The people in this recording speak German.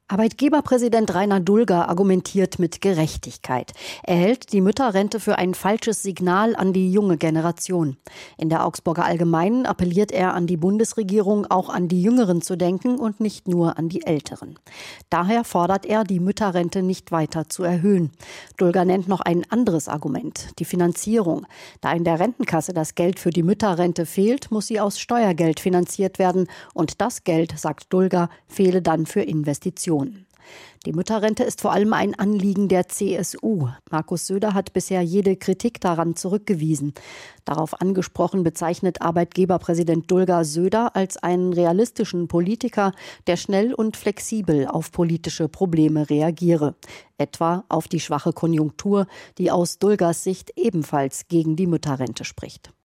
Arbeitgeberpräsident Rainer Dulger argumentiert mit Gerechtigkeit. Er hält die Mütterrente für ein falsches Signal an die junge Generation. In der Augsburger Allgemeinen appelliert er an die Bundesregierung, auch an die Jüngeren zu denken und nicht nur an die Älteren. Daher fordert er, die Mütterrente nicht weiter zu erhöhen. Dulger nennt noch ein anderes Argument, die Finanzierung. Da in der Rentenkasse das Geld für die Mütterrente fehlt, muss sie aus Steuergeld finanziert werden. Und das Geld, sagt Dulger, fehle dann für Investitionen. Die Mütterrente ist vor allem ein Anliegen der CSU. Markus Söder hat bisher jede Kritik daran zurückgewiesen. Darauf angesprochen bezeichnet Arbeitgeberpräsident Dulger Söder als einen realistischen Politiker, der schnell und flexibel auf politische Probleme reagiere. Etwa auf die schwache Konjunktur, die aus Dulgers Sicht ebenfalls gegen die Mütterrente spricht.